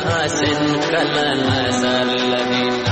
حسن کلا نظر لرینا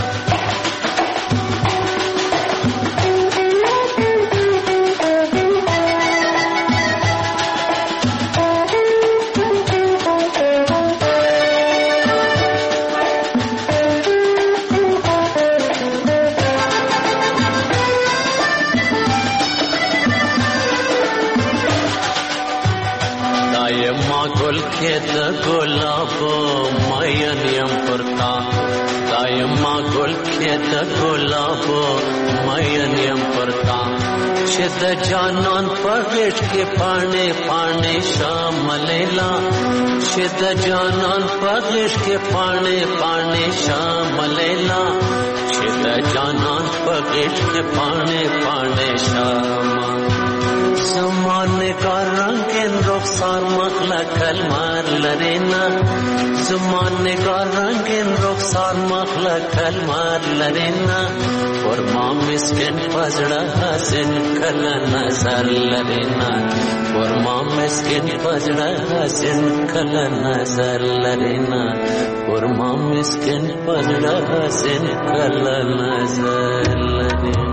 گل که د گلاب ماین یم پرتا دایما گل که د گلاب ماین یم پرتا چې د جانان پغش کې پاڼې پاڼې شاملیلا چې د جانان پغش کې پاڼې پاڼې شاملیلا چې د جانان پغش کې پاڼې پاڼې شاملیلا زمانه کا رنگین رخسار مخلا کلمار لرینا زمانه کا رنگین رخسار مخلا کلمار لرینا اور ما مسکن پزڑا حسن کلا نظر لرینا اور ما مسکن پزڑا حسن کلا نظر لرینا اور ما مسکن پزڑا حسن کلا نظر لرینا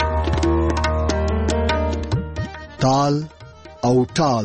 تال او تال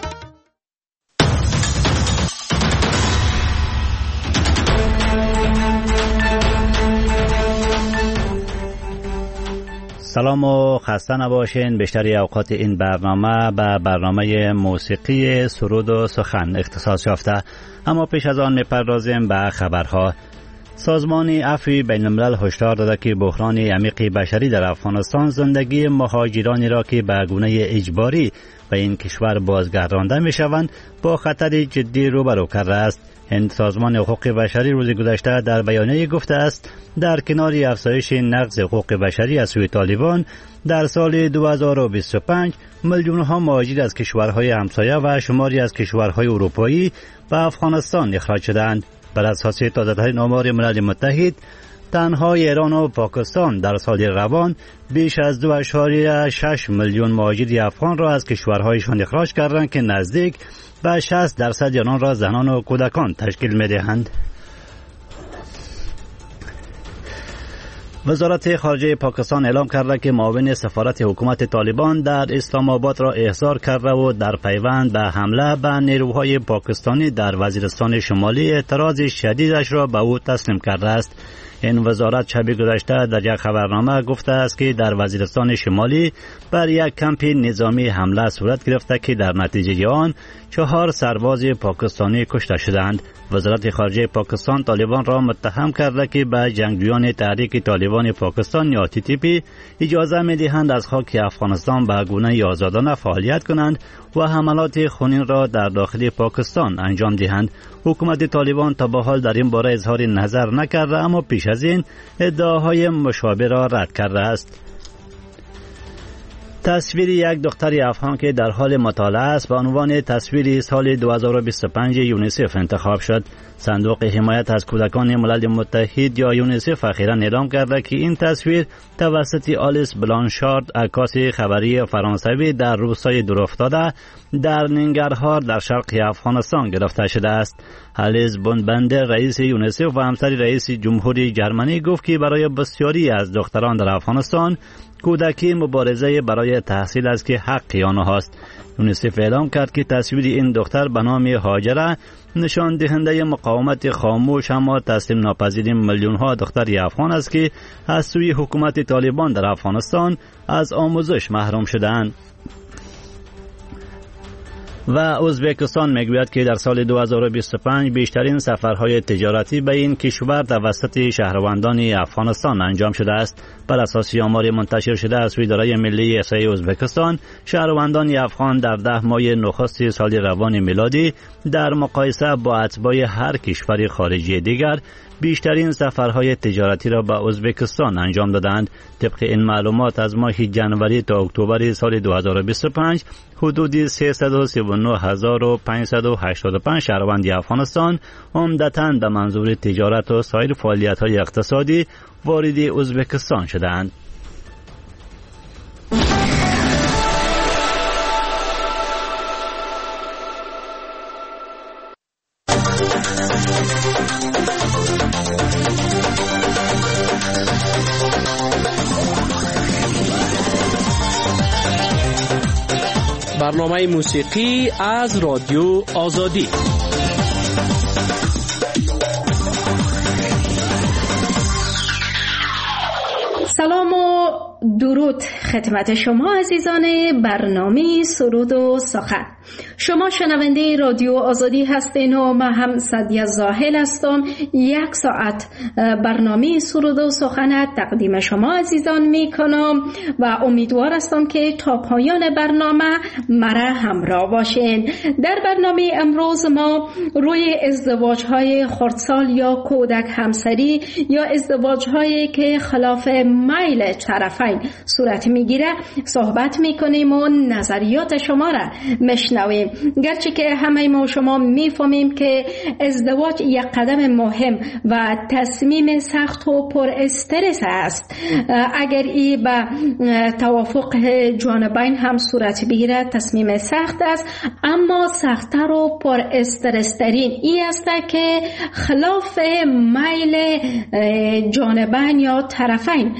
سلام و خسته نباشین. بیشتری اوقات این برنامه به برنامه موسیقی سرود و سخن اختصاص یافته، اما پیش از آن میپردازیم به خبرها. سازمان عفو بین الملل هشدار داده که بحران عمیق بشری در افغانستان زندگی مهاجرانی را که به گونه اجباری به این کشور بازگردانده میشوند با خطر جدی روبرو کرده است. هند سازمان حقوق بشری روز گذشته در بیانیه گفته است در کنار افزایش نقض حقوق بشری از سوی طالبان در سال 2025 میلیون‌ها مهاجر از کشورهای همسایه و شماری از کشورهای اروپایی به افغانستان اخراج شدند. بر اساس تازه‌ترین آمار ملل متحد تنها ایران و پاکستان در سال روان بیش از 2.6 میلیون مهاجر افغان را از کشورهایشان اخراج کردند که نزدیک به 60% آنان را زنان و کودکان تشکیل می‌دهند. وزارت خارجه پاکستان اعلام کرده که معاون سفارت حکومت طالبان در اسلام آباد را احضار کرده و در پیوند به حمله به نیروهای پاکستانی در وزیرستان شمالی اعتراض شدیدش را به او تسلیم کرده است. این وزارت شب گذشته در یک خبرنامه گفته است که در وزیرستان شمالی بر یک کمپ نظامی حمله صورت گرفته که در نتیجه آن 4 سرباز پاکستانی کشته شدند. وزارت خارجه پاکستان طالبان را متهم کرده که به جنگجویان تحریک طالبان پاکستان یا TTP اجازه می‌دهند از خاک افغانستان به گونه آزادانه فعالیت کنند و حملات خونین را در داخل پاکستان انجام دهند. حکومت طالبان تا به حال در این باره اظهار نظر نکرده، اما پیش از این ادعاهای مشابه را رد کرده است. تصویر یک دختر افغان که در حال مطالعه است به عنوان تصویر سال 2025 یونیسف انتخاب شد. صندوق حمایت از کودکان ملل متحد یا یونیسف اخیراً اعلام کرده که این تصویر توسط آلیس بلانشارد، عکاس خبری فرانسوی در روستای دورافتاده در ننگرهار در شرق افغانستان گرفته شده است. آلیس بونبندر رئیس یونیسف و همسر رئیس جمهوری جرمنی گفت که برای بسیاری از دختران در افغانستان کودکی مبارزه برای تحصیل است که حق آنهاست. یونیسف اعلام کرد که تصویر این دختر به نام هاجره نشان دهنده مقاومت خاموش اما تسلیم ناپذیر میلیون‌ها دختر افغان است که از سوی حکومت طالبان در افغانستان از آموزش محروم شدند. و ازبکستان میگوید که در سال 2025 بیشترین سفرهای تجارتی به این کشور توسط شهروندان افغانستان انجام شده است. بر اساس آمار منتشر شده از سوی اداره ملی احصایی ازبکستان، شهروندان افغان در 10 ماه نخست سال روان میلادی در مقایسه با اتباع هر کشور خارجی دیگر بیشترین سفرهای تجارتی را به ازبکستان انجام دادند. طبق این معلومات از ماه جنوری تا اکتبر سال 2025 حدود 339,585 شهروند افغانستان عمدتاً به منظور تجارت و سایر فعالیت‌های اقتصادی وارد ازبکستان شدند. برنامه موسیقی از رادیو آزادی. سلام و درود خدمت شما عزیزان برنامه سرود و سخن. شما شنونده رادیو آزادی هستین و من هم سعدیه زاهل هستم. 1 ساعت برنامه سرود و سخن تقدیم شما عزیزان می کنم و امیدوار هستم که تا پایان برنامه مرا همراه باشین. در برنامه امروز ما روی ازدواج های خردسال یا کودک همسری یا ازدواج هایی که خلاف میل طرفین صورت میگیره صحبت میکنیم و نظریات شما را مشنویم. گرچه که همه ما شما میفهمیم که ازدواج یک قدم مهم و تصمیم سخت و پر استرس است. اگر ای به توافق جانبین هم صورت بگیره تصمیم سخت است، اما سخت‌تر و پر استرس ترین ای است که خلاف میل جانبین یا طرفین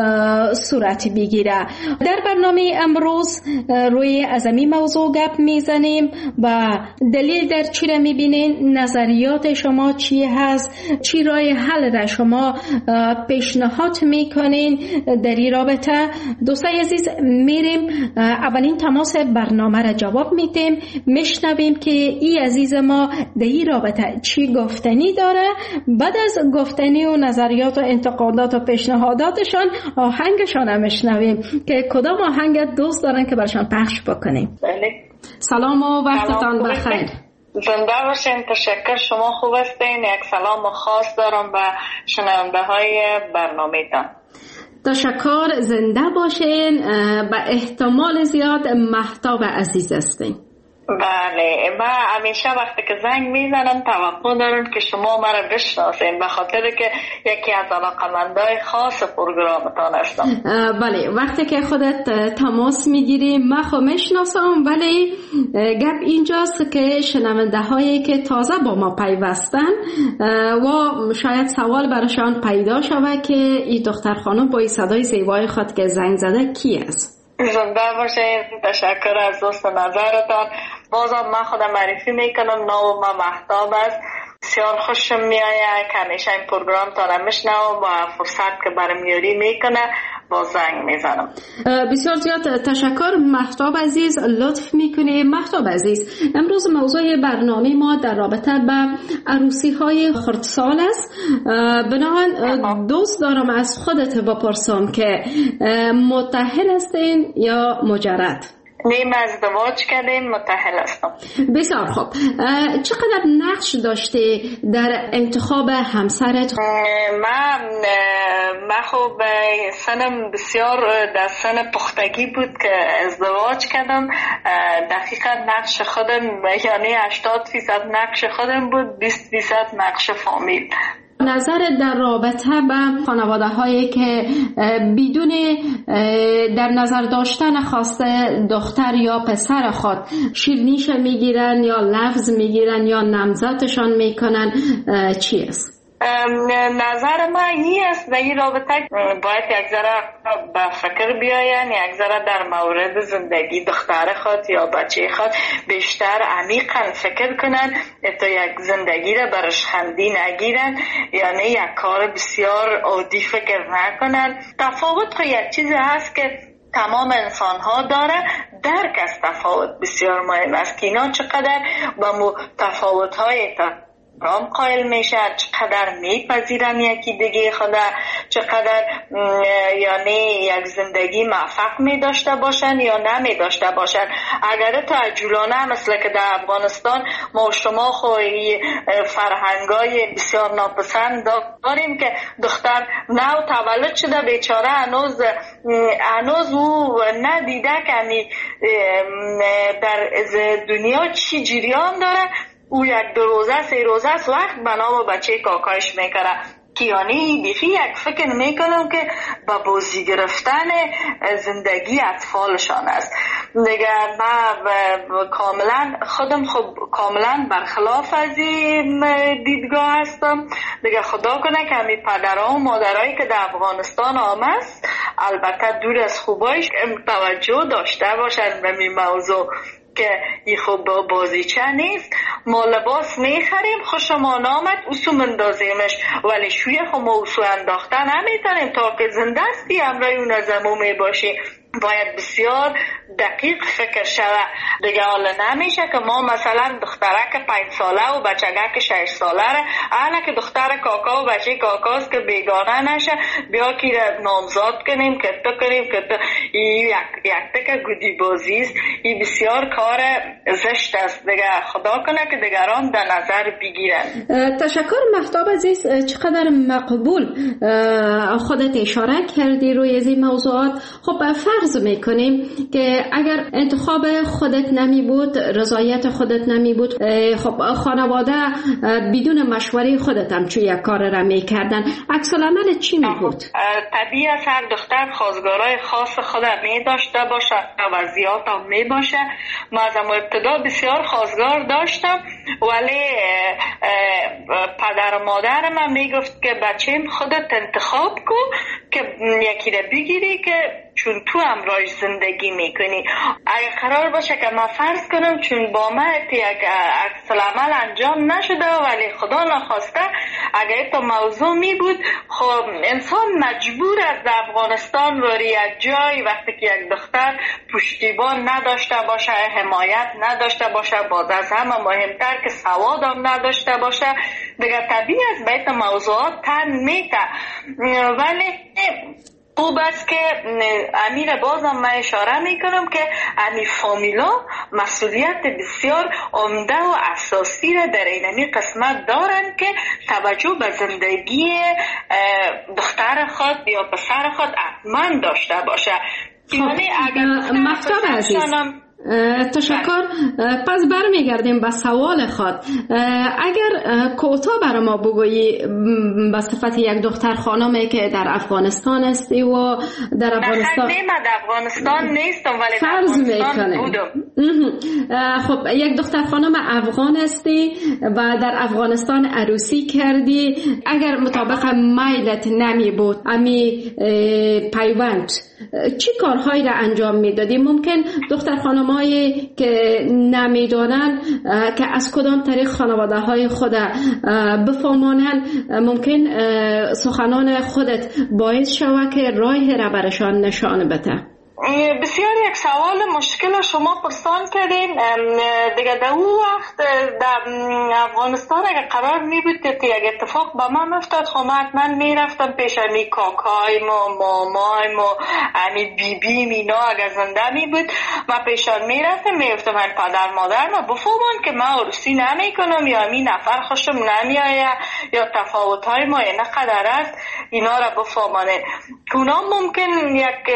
صورت بگیره. در برنامه امروز روی ازمی موضوع گپ میزنیم و دلیل در چی را میبینین، نظریات شما چی هست، چی راه حل را شما پیشنهاد میکنین در این رابطه. دوستای عزیز، میریم اولین تماس برنامه را جواب میدیم، میشنویم که ای عزیز ما در این رابطه چی گفتنی داره. بعد از گفتنی و نظریات و انتقادات و پیشنهاداتشان آهنگشان هم میشنویم که کدام آهنگ دوست دارن که برشان پخش بکنیم. بله. سلام و وقتتان بخیر. زنده باشین. تشکر. شما خوب هستین؟ یک سلام خاص دارم به شنونده های برنامه تان. تشکر. زنده باشین. به احتمال زیاد مهتاب عزیز هستین. بله، من همیشه وقتی که زنگ میزنم توقع دارم که شما مرا بشناسین، به خاطر که یکی از علاقمندای خاص پروگرامتان هستم. بله، وقتی که خودت تماس میگیری من خود میشناسم، ولی گپ اینجاست که شنونده هایی که تازه با ما پیوستن و شاید سوال براشان پیدا شود که این دختر خانم با این صدای زیبای خود که زنگ زده کی است؟ زنده باشین. تشکر از دوست نظرتان. بازم من خودم معرفی میکنم. نام من مهتاب است. بسیار خوشم میآید که همیشه این پروگرام تا میشنوم و فرصت که برام یاری میکنه با زنگ میزنم. بسیار زیاد تشکر مهتاب عزیز، لطف میکنی. مهتاب عزیز، امروز موضوع برنامه ما در رابطه به عروسی های خردسال است. بنابراین دوست دارم از خودت بپرسم که متأهل هستین یا مجرد؟ نیم ازدواج کردیم، متأهل هستم. بسیار خوب. چقدر نقش داشتی در انتخاب همسرت؟ من خب سنم بسیار در سن پختگی بود که ازدواج کردم. دقیقا نقش خودم یعنی 80% نقش خودم بود، 20% نقش فامیل. نظر در رابطه به خانواده هایی که بدون در نظر داشتن خواسته دختر یا پسر خود شیرینیش میگیرن یا لفظ میگیرن یا نامزدشان میکنن چی است؟ نظر من این است در این رابطه باید یک ذره به فکر بیاین، یک ذره در مورد زندگی دختر خود یا بچه خود بیشتر عمیقا فکر کنن تا یک زندگی را برش خندی نگیرن، یعنی یک کار بسیار عادی فکر نکنن. تفاوت خود یک چیزی هست که تمام انسان ها داره. درک از تفاوت بسیار مهم است که اینا چقدر با تفاوت های رام قائل میشن، چقدر میپذیرن یکی دیگه خدا، چقدر یعنی یک زندگی موفق میداشته باشن یا نمیداشته باشن. اگر تعجلانه مثل که در افغانستان ما شما خوی فرهنگای بسیار ناپسند داریم که دختر نو تولد شده بیچاره هنوز او ندیده که در دنیا چی جریان داره. او 1-2 روزه 3 روزه است وقت بنا به بچه کاکایش میکنه که یعنی بیخی یک فکر میکنم که با بازی گرفتن زندگی اطفالشان است. دیگه من کاملا خودم کاملا برخلاف از این دیدگاه هستم. دیگه خدا کنه که همی پدرها و مادرهایی که در افغانستان آمست البته دور از خوبایش توجه داشته باشن به این موضوع که این خوب بازیچه نیست. ما لباس میخریم خوشمان آمد اوسو مندازیمش، ولی شوی خو ما اوسو انداخته نمیتونیم تا که زنده استی امرای اون ازمو میباشی. باید بسیار دقیق فکر شوه دیگه. حالا نمیشه که ما مثلا دخترک 5 ساله و بچگک 6 ساله را احنا که دختر کاکا و بچه کاکاست که بیگانه نشه بیا که نامزاد کنیم که تو کنیم که تو. یک تک گودی بازیست. این بسیار کار زشت است دیگه. خدا کنه که دیگران در نظر بگیرن. تشکر مهتاب عزیز. چقدر مقبول خودت اشاره کردی روی این موضوعات. خب فرض میکنیم که اگر انتخاب خودت نمی بود، رضایت خودت نمی بود، خب خانواده بدون مشوره خودت هم چون یک کار را میکردن، عکس العمل چی می بود؟ طبیعی است هر دختر خواستگارای خاص خود می داشته باشه، وضعیات هم می باشه. ما از ابتدا بسیار خواستگار داشتم، ولی پدر و مادر من میگفت که بچه‌م خودت انتخاب کن که یکی را بگیری که چون تو امراش زندگی میکنی. اگه قرار باشه که من فرض کنم چون با من یک عکس العمل انجام نشده ولی خدا نخواسته اگه تو موضوع می بود، خب انسان مجبور است در افغانستان روی یک جای وقتی که یک دختر پشتیبان نداشته باشه، حمایت نداشته باشه، باز از همه مهمتر که سواد هم نداشته باشه دیگه طبیعی است به این موضوعات تن میته. ولی خوب است که امیر بازم من اشاره میکنم که امی فامیلا مسئولیت بسیار عمده و اساسی را در اینمی قسمت دارن که توجه به زندگی دختر خود یا پسر خود حتما داشته باشه. یعنی اگر مهتاب عزیز تشکر. پس برمیگردیم به سوال خود. اگر کوتاه برای ما بگویی به صفت یک دختر خانمی که در افغانستان هستی و در افغانستان در افغانستان نیستم ولی فرض میکنم خب یک دختر خانم افغان هستی و در افغانستان عروسی کردی، اگر مطابق میلت نمی بود امی پیوند چی کارهایی را انجام میدادی؟ ممکن دختر خانمایی که نمیدانن که از کدام طریق خانواده های خود بفهمانند، ممکن سخنان خودت باعث شود که راهی را برشان نشان بده. بسیار یک سوال مشکل شما پرسان کردین دیگه. در اون وقت در افغانستان اگه قرار می بود که یک اتفاق با من افتاد، خب من می رفتم پیش امی کاکایم و مامایم و امی بیبیم اینا اگه زنده می بود من پیشان می رفتم می گفتم من پدر مادر ما بفهمون که من عروسی نمی کنم یا امی نفر خوشم نمی آیه یا تفاوت های ما نه قدر است اینا را بفهمانه. اونا ممکن یک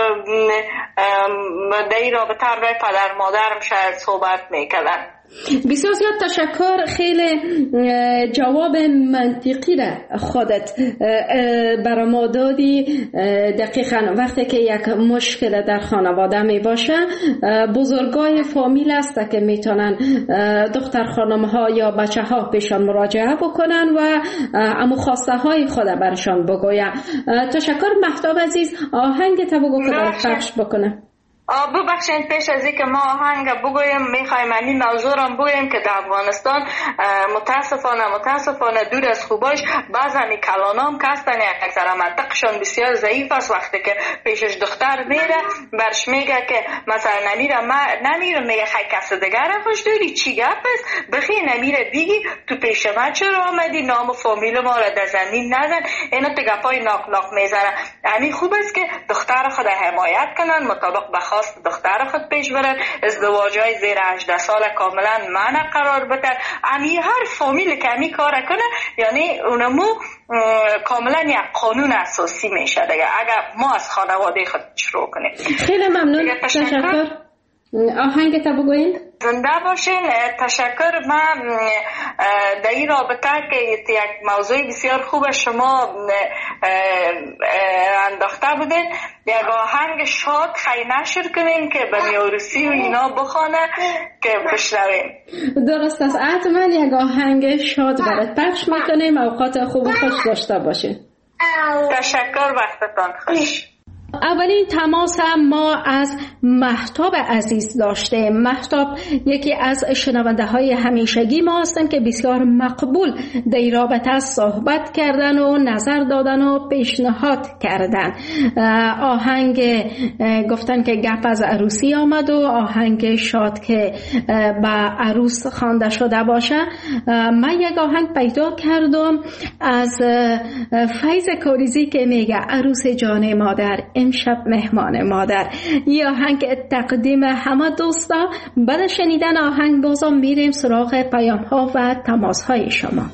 در این رابطه همراه پدر مادرم شاید صحبت میکردن. بسیار زیاد تشکر. خیلی جواب منطقی را خودت برای ما دادی. دقیقا وقتی که یک مشکل در خانواده می باشه بزرگای فامیل است که میتونن دختر خانم ها یا بچه ها پیشان مراجعه بکنن و امو خواسته های خود برشان بگوین. تشکر مهتاب عزیز. آهنگ تا بگو که برای پخش بکنه. ببخشید پیش از اینکه ما آهنگ بگویم میخوایم این موضوع را بگویم که در افغانستان متاسفانه دور از خوباش بعضی کلانام که هستن یک ذره منطقشان بسیار ضعیف است. وقتی که پیشش دختر میره برش میگه که مثلا نمیره میگه خیلی کس دیگر را خوش داری چی گپ است بخی نمیره بگی تو پیش من چرا آمدی نام فامیل ما را در زمین نزن. اینا تو گپای ناک میزنن. یعنی خوب است که دختر خود حمایت کنن مطابق خواست دختر خود پیش برن. ازدواجای زیر 18 سال کاملا منع قرار بدن. امی هر فامیل که امی کار کنه یعنی اونمو کاملا یک قانون اساسی میشه دیگه اگر ما از خانواده خود شروع کنیم. خیلی ممنون. تشکر. آهنگ تا بگوین. زنده باشین. تشکر. من در این رابطه که یک موضوع بسیار خوب شما انداخته بودین یک آهنگ شاد خیلی نشر کنین که به میوروسی و اینا بخونه که بشنویم. درست است. حتما یک آهنگ شاد برات پخش میکنیم. اوقات خوب و خوش داشته باشین. تشکر. وقتتان خوش. اولین تماس ما از مهتاب عزیز داشته. مهتاب یکی از شنونده های همیشگی ما هستند که بسیار مقبول در رابطه صحبت کردن و نظر دادن و پیشنهاد کردن. آهنگ گفتن که گپ از عروسی آمد و آهنگ شاد که به عروس خوانده شده باشه. من یک آهنگ پیدا کردم از فیض کاریزی که میگه عروس جان مادر امشب مهمان مادر. یه آهنگ تقدیم همه دوستا. بعد شنیدن آهنگ بازم میریم سراغ پیام ها و تماس های شما.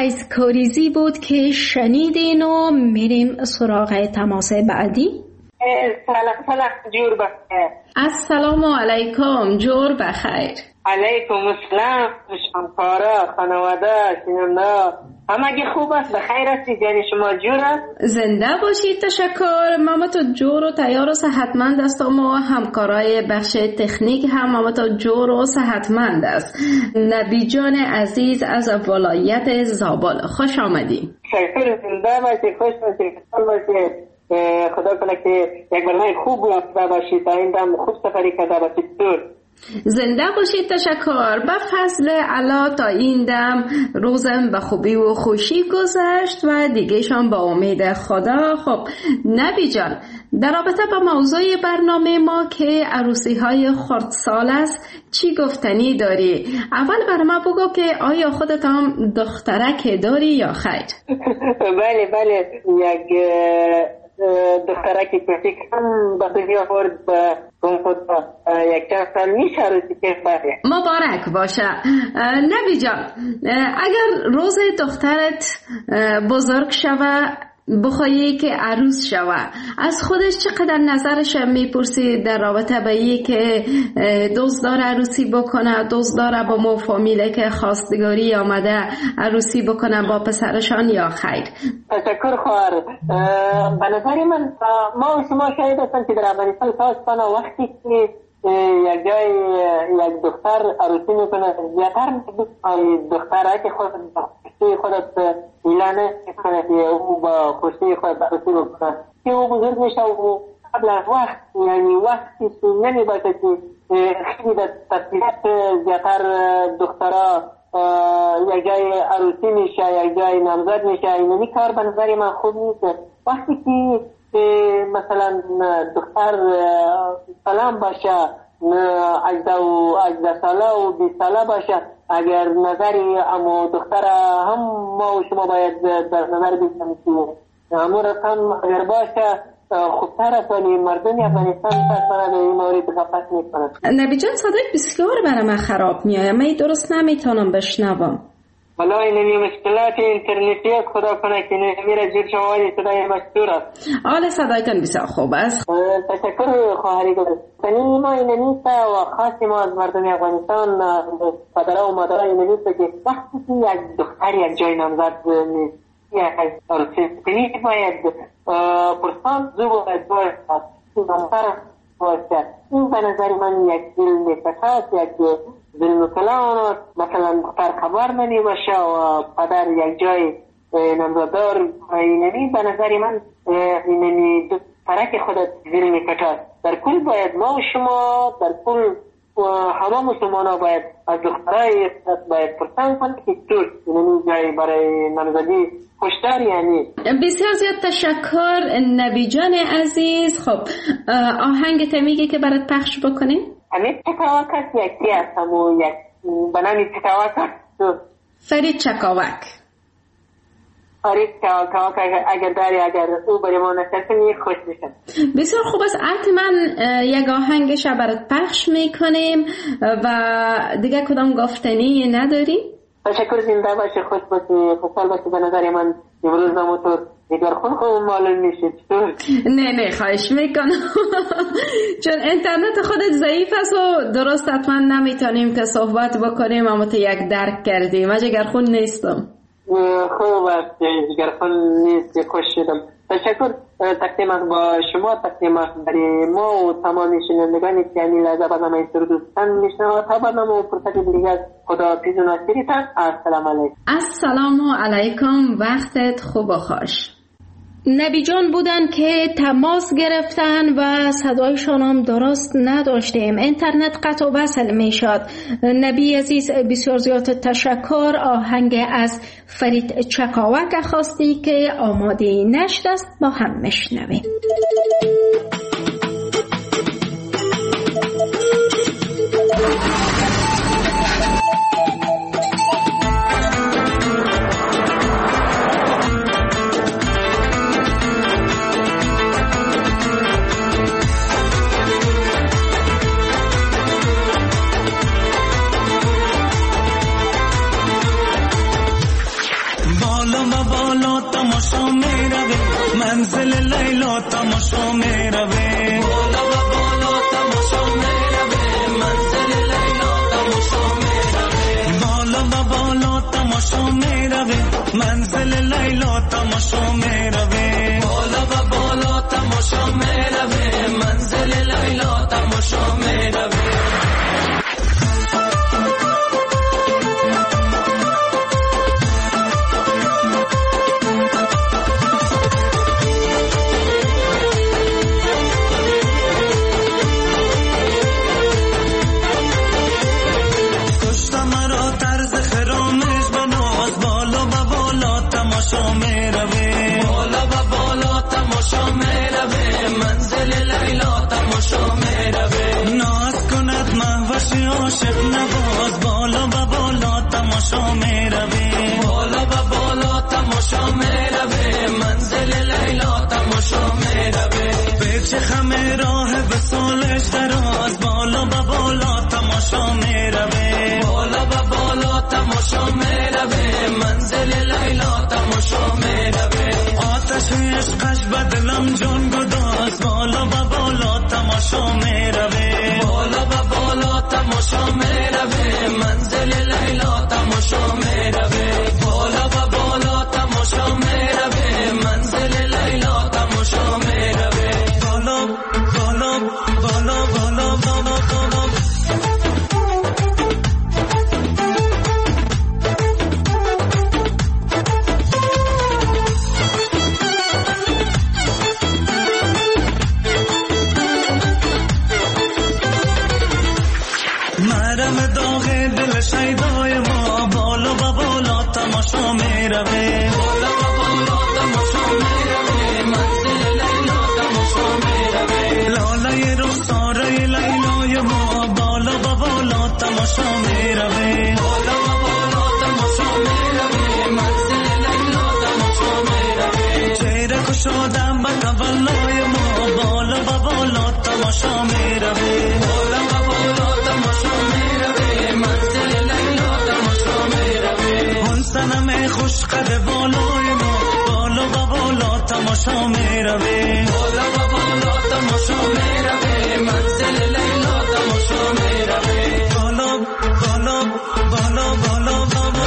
فیض کاریزی بود که شنیدین و میریم سراغ تماس بعدی. سلام جور بخیر. السلام علیکم، جور بخیر. علیکم السلام همکارا، خانواده، شنونده همگی خوب است؟ بخیر هستی؟ جان شما جور است؟ زنده باشید، تشکر. ماما تو جور و تیار و صحتمند است و ما همکارای بخش تکنیک هم ماما تو جور و صحتمند است. نبی جان عزیز از ولایت زابل، خوش آمدی. شکر، زنده باشید، خوش باشید، خوش باشید. خدا کنه که یک برنامه خوب رفته باشید، تا این دم خوب سفری کرده باشید. دور زنده باشید، تشکر. به فضل الله تا این دم روزم به خوبی و خوشی گذشت و دیگهشان با امید خدا. خب نبی جان، در رابطه با موضوع برنامه ما که عروسی های خردسال است چی گفتنی داری؟ اول برای ما بگو که آیا خودت هم دخترک داری یا خیر؟ بله یک دخترکی کم به دنیا آورد به خود یک چند سال میشه عروسی که بره. مبارک باشه. نبی جان، اگر روز دخترت بزرگ شوه بخوایی که عروس شوه، از خودش چقدر نظرش میپرسی در رابطه به این که دوست داره عروسی بکنه، دوست داره با مو فامیله که خواستگاری آمده عروسی بکنه با پسرشان یا خیر؟ تشکر خواهر. به نظر من ما و شما شاید هستم که در افغانستان تاس کنه وقتی که یک جای یک دختر عروسی میکنه زیادتر دختره که خودت اعلانه میکنه که او با خوشی خود عروسی بکنه که او بزرگ میشه و قبل از وقت، یعنی وقتی نمیباشه که خیلی در تصویرات زیادتر دخترها یک جای عروسی میشه، یک جای نامزد میشه. اینمی کار به نظر من خوب نیست. وقتی که مثلا دختر سلام باشه 18 ساله و 20 ساله باشه، اگر نظری امو دختر هم ما و شما باید در نظر بگیریم که امو رقم اگر باشه خوبتر است، ولی مردم افغانستان پس به این مورد غفلت میکنند. نبی جان، صدای بسیار برای من خراب میآید، من درست نمیتونم بشنوم. والله این مشکلات اینترنتی خدا کنه که نمیره جور شمالی صدای مشکور است. آله صدایتان بسیار خوب است. تشکر خواهری گذاشت. سنین ما این نیست و خاصی ما از مردم افغانستان پدره و مادره این نیست که وقتی که یک دختر یک جای نامزد نیست یک عروسی کنی باید پرسان زو باید باید این به نظر من یک دل نفساس، یک دل کلان. مثلا دختر خبر نمی باشه و پدر یک جای نمزدار اینمی به نظر من اینمی فرق خودت دل میکشد. در کل باید ما و شما در کل همه مسلمان ها باید از دخترهای باید پرسان کنند که طور اینمی جای برای نمزدی خوشتر. یعنی بسیار زیاد تشکر نبی جان عزیز. خب آهنگ تمیگی که برات پخش بکنیم؟ همین چکاوک هست یکی هست همون یک بنامی چکاوک هست فرید چکاوک. فرید چکاوک اگر داری اگر او بری ما نشد کنی خوش میشن. بسیار خوب است. حتما یک آهنگش برات پخش میکنیم و دیگه کدام گفتنی نداری؟ تشکر، زنده باشه، خوش باشه، خوشحال باشه. به نظر من امروز نموتور دیگر خون معلوم میشه. نه خواهش میکنم چون اینترنت خودت ضعیف است و درست حتما نمیتونیم که صحبت بکنیم، اما تو یک درک کردیم. من جگر خون نیستم. خوب است، جگر خون نیست، خوش شدم. تشکر. تقدیم با شما، تقدیم برای ما و تمام شنوندگانی که همین لحظه برنامه سرودستان میشنوند. تا برنامه فرصت دیگر خدا پیز و ناصریتان. السلام علیکم. السلام علیکم، وقتت خوب و خوش. نبی جان بودن که تماس گرفتن و صدایشان هم درست نداشتیم، اینترنت قطع و وصل می شد. نبی عزیز بسیار زیاد تشکر. آهنگ از فرید چکاوک خواستی که آماده نشد است، با هم میشنویم. منزل لیلا تماشا میروه بالا و بالا تماشا میروه منزل لیلا تماشا میروه بالا و بالا تماشا میروه منزل لیلا تماشا میروه بالا و بالا تماشا میروه منزل لیلا تماشا میروه عاشق نواز بالا و بالا تماشا میروه بالا و بالا تماشا میروه منزل لیلا تماشا میروه پیچ خم راه وصالش دراز بالا و بالا تماشا میروه بالا و بالا تماشا میروه منزل لیلا تماشا میروه آتش عشقش بدلم جون گداز بالا و بالا تماشا میروه بالا و بالا تماشا میروه منزل لیلا تماشا میروه بالا و بالا تماشا میروه منزل لیلا تماشا میروه بالا بالا بالا بالا بالا بالا مرم داغ دل شیدای ما بالا و بالا تماشا میروه بالا و بالا تماشا میروه منزل لیلا تماشا میروه لاله رخساره لیلای ما بالا و بالا تماشا میروه بالا و بالا تماشا میروه منزل لیلا تماشا میروه چهره کشادم به تولای ما بالا و بالا تماشا میروه بالا و بالا تماشا میروه منزل لیلا تماشا میروه اون سنم خوش قد بالای ما بالا و بالا تماشا میروه بالا و بالا تماشا میروه منزل لیلا تماشا میروه بالا بالا بالا بالا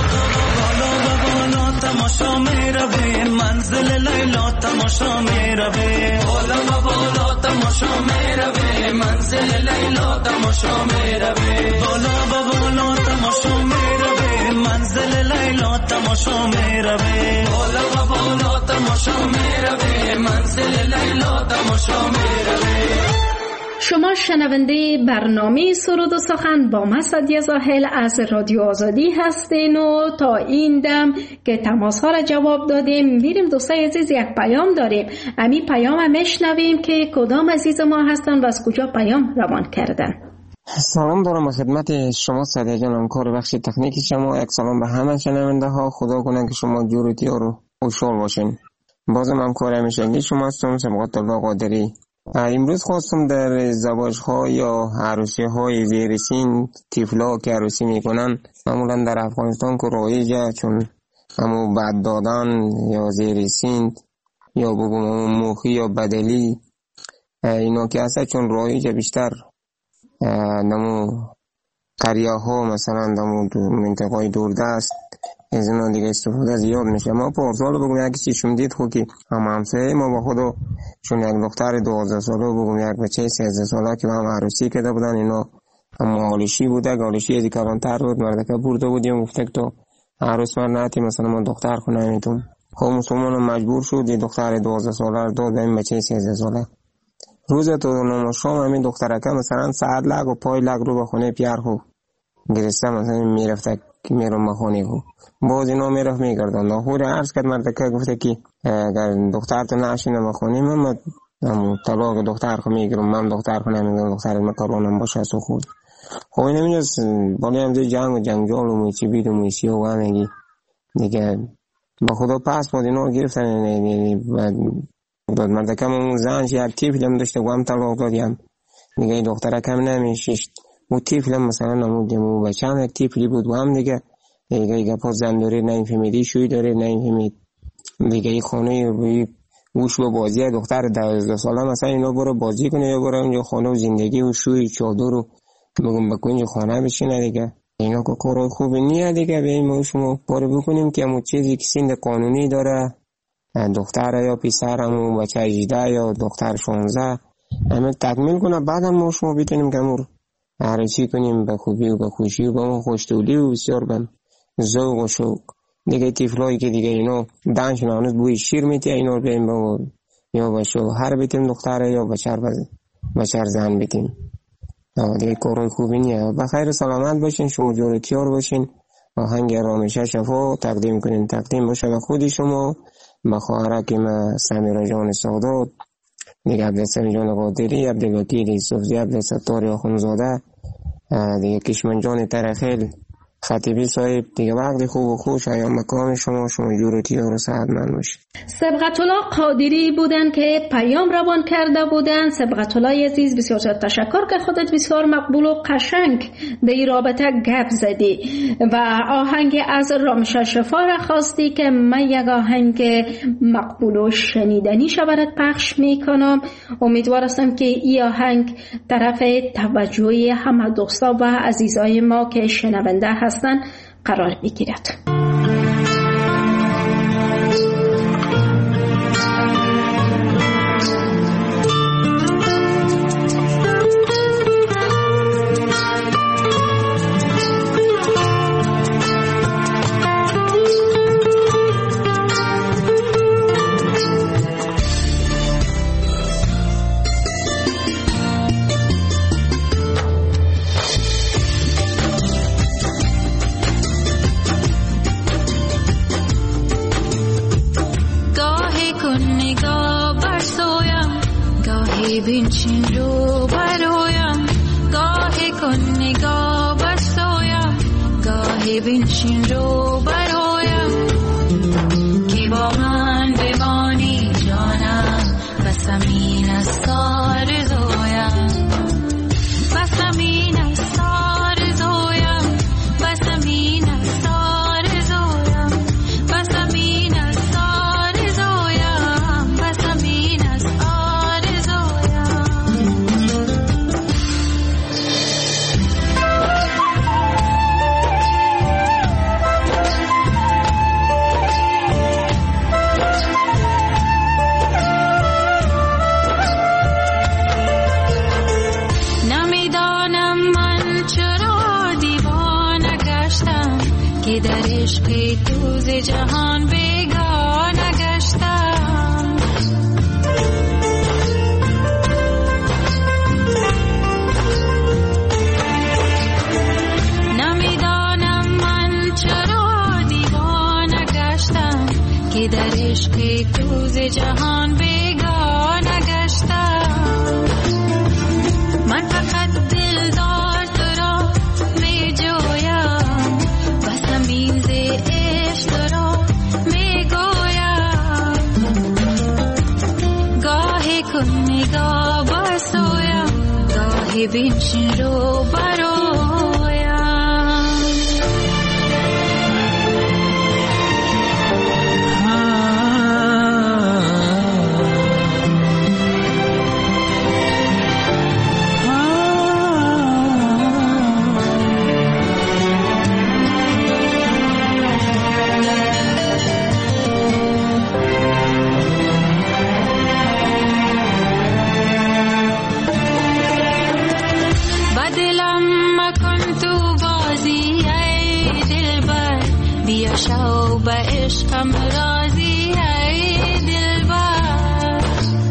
بالا و بالا تماشا میروه منزل لیلا تماشا میروه بالا و بالا تماشا میروه منزل لیلا تماشا میروه بالا و بالا تماشا میروه منزل لیلا تماشا میروه بالا و بالا تماشا میروه منزل لیلا تماشا میروه. شما شنونده برنامه سرود و سخن با من سعدیه زاهل از رادیو آزادی هستین و تا این دم که تماس ها را جواب دادیم میریم دوستای عزیز یک پیام داریم. امی پیام میشنویم که کدام عزیز ما هستن و از کجا پیام روان کردن. سلام دارم خدمت شما سعدیه جانم، کار بخش تکنیکی شما. یک سلام به همه شنونده ها. خدا کنه که شما جورتی رو خوشحال باشین. بازم هم کار همیشگی شما هستم، سبقت الله قادری. امروز خواستم در ازدواج ها یا عروسی های زیر سن طفلا که عروسی میکنن معمولا در افغانستان که رایجه، چون همو بد دادن یا زیر سن یا بگم موخی یا بدلی اینا که هسته، چون رایجه بیشتر نمو قریه ها مثلا نمو منطقه دوردست از اینا دیگه استفاده زیاد میشه. ما پارسال بگم یکی چیشم دید خود که همسایه ما با خودو چون یک دختر 12 ساله بگم یک بچه 13 ساله که با هم عروسی کرده بودن، اینا هم آلشی بوده، آلشی از کلانتر بود، مردکه برده بودیم گفته که تو عروس مرناتی مثلا من دختر خونه میتون. خب مسلمان مجبور شد یه دختر 12 ساله رو داد به این بچه 13 ساله. روز تو نمو شام همین دخترکه مثلا ساعت لگ و پای لگ رو به خونه پیار خو گرسته مثلا میرفته که میرم مخانی خو باز اینا میرفت میگردن. ناخور عرض کرد مردکه گفته که اگر دختر تو نشینه مخانی من طلاق دختر خو میگیرم، من دختر خو نمیگیرم، دختر مکارونم باشه سو خود. خب این نمیجاز بالی همزه جنگ و جنگجال و مویچی بید و مویچی و همگی دیگه با خدا پس باید اینا گرفتن. داد مردکه اون زنش یک تیفل هم داشته و هم طلاق دادیم دیگه این دختره کم نمیشیشت و تیفل هم مثلا نمودیم و بچه هم یک تیفلی بود و هم دیگه پا زن داره نه این فهمیدی شوی داره نه این فهمید دیگه این خانه روی اوش با بازی دختر 12 ساله مثلا اینا برو بازی کنه یا برو اونجا خانه و زندگی و شوی چادر رو بگم بکنی خانه بشینه دیگه. اینا که کارهای خوبی نیه دیگه. بیاییم ما شما کارو بکنیم که همون چیزی که سن قانونی داره، دختر یا پسر همون بچه 18 یا دختر 16 همه تکمیل کنه، بعد هم ما شما بتونیم که همون هر چی کنیم به خوبی و به خوشی و به ما خوشتولی و بسیار به ذوق و شوق دیگه. تیفلایی که دیگه اینا دانشون هنوز بوی شیر میتیه اینا رو بیاییم با یا به شوهر بتیم دختر یا بچر زن بتیم دیگه. کارون خوبی نیه. بخیر سلامت باشین، شما جورتیار باشین. آهنگ رامشه شفا تقدیم کنین، تقدیم باشه به خودی شما، به خواهرک ما سمیرا جان سعادت، دیگه عبدالسلام جان قادری، عبدالوکیل یوسفزی، عبدالستار آخوندزاده، دیگه کشمن جان ترخیل خطیبی صاحب، دیگه وقت خوب و خوش ایام مکان شما جورتیار و سعادتمند باشید. سبقت الله قادری بودن که پیام روان کرده بودن. سبقت الله عزیز بسیار تشکر که خودت بسیار مقبول و قشنگ در این رابطه گپ زدی و آهنگ از رامشه شفا را خواستی که من یک آهنگ مقبول و شنیدنی شود پخش میکنم. امیدوار هستم که این آهنگ طرف توجه همه دوستا و عزیزای ما که شنونده هستن قرار بگیرد. بینچین رو برایم گاهی کن نگاه بسایم، گاهی بینچین رو برایم که با من بمانی جانم، بس همین است آرزویم، بس همین است آرزویم، بس همین است آرزویم، بس همین است آرزویم، بس همین است در عشق تو ز جهان بیگانه گشتم، نمیدانم من چرا دیوانه گشتم که در عشق تو ز جهان بیگانه گشتم. من فقط دلدار تو را می جویم، بس همین ز عشق را می گویم، گاهی کن نگاه بسویم، گاهی بینشین رو برایم. شو به عشقم راضی ای دلبر،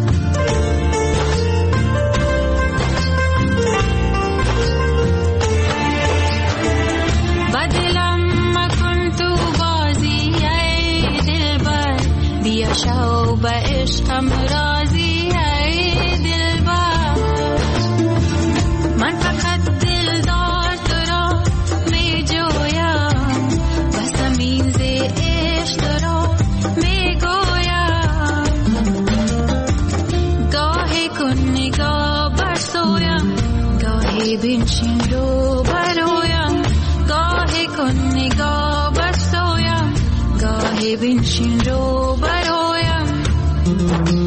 با دلم مکن تو بازی ای دلبر، بیا شو به عشقم راضی ای دلبر. من فقط دلدار تو را می جویم، بس همین ز عشق را می گویم، گاهی کن نگاه برسویم، گاهی بینشین رو برایم، گاهی کن نگاه برسویم، گاهی بینشین رو برایم.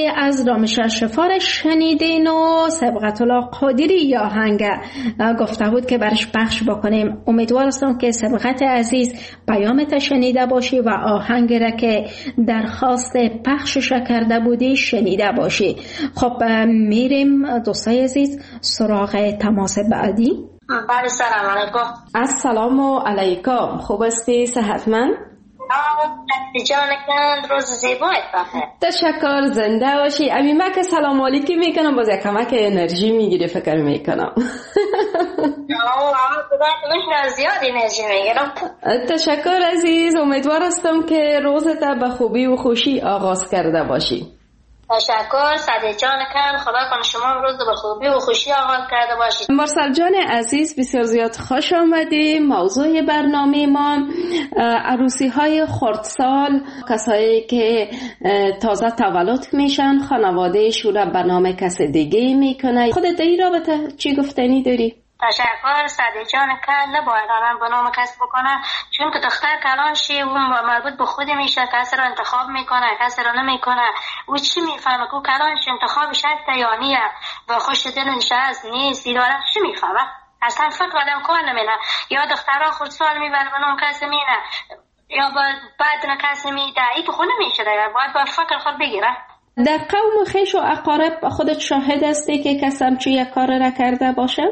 بعدی از رامشر شفار شنیدین و سبقت الله قادری یا آهنگ گفته بود که برش پخش بکنیم. امیدوار هستم که سبقت عزیز پیامت شنیده باشی و آهنگ را که درخواست پخشش کرده بودی شنیده باشی. خب میریم دوستای عزیز سراغ تماس بعدی. بله سلام علیکم. السلام علیکم. خوب هستی؟ صحتمند؟ جانکن روز زیبایت بخیر. تشکر، زنده باشی. امیمه که سلام علیکی میکنم باز یک کمک انرژی میگیری فکر میکنم. زیاد انرژی میگیرم. تشکر عزیز، امیدوار هستم که روزت به خوبی و خوشی آغاز کرده باشی. تشکر صدیق جانکن، خدا کنه شما روز به خوبی و خوشی آغاز کرده باشید. مرسل جان عزیز بسیار زیاد خوش آمدی. موضوع برنامه ما عروسی های خردسال، کسایی که تازه تولد میشن خانواده شورا به نام کس دیگه میکنه. خودت در این رابطه چی گفتنی داری؟ تشکر صدیق جانکن. نباید آدم به نام کس بکنه، چون که دختر کلان شی و مربوط به خود میشه، کسی را انتخاب میکنه کسی را نمیکنه. او چی میفهمه که کلان شی انتخابش هست یا نیه و خوش دلش هست نیست، این آدم چی میفهمه؟ اصلا فکر آدم کار نمینه. یا دخترها خردسال میبره به نام کس مینه یا بعد کسی میده، این که خود نمیشه دیگر، باید با فکر خود بگیره. در قوم خویش و اقارب خودت شاهد هستی که کسم چی یک کار را کرده باشه؟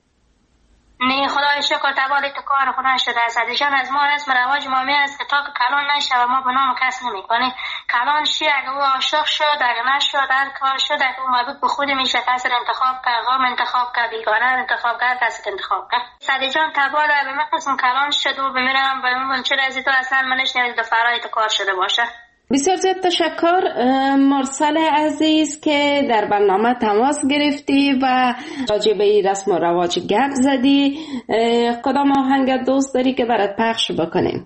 نه خدای شکر تبارک کار خدا شده. صدیجان از ما رسم رواج مامی است که تا که کلان نشه و ما به نام کس نمی کنیم. کلان شی اگه او عاشق شد اگه نشد هر کار شد اگه او مربوط به خود میشه، کسی را انتخاب کرد، غام انتخاب کرد، بیگانه انتخاب کرد، کسی که انتخاب کرد. صدیجان تبارک به من قسم کلان شد و بمیرم و من چه رازی تو اصلا منش نمید دفعه تو کار شده باشه. بسیار زیاد تشکر مرسل عزیز که در برنامه تماس گرفتی و راجع به رسم و رواج گپ زدی. کدام آهنگ دوست داری که برات پخش بکنیم؟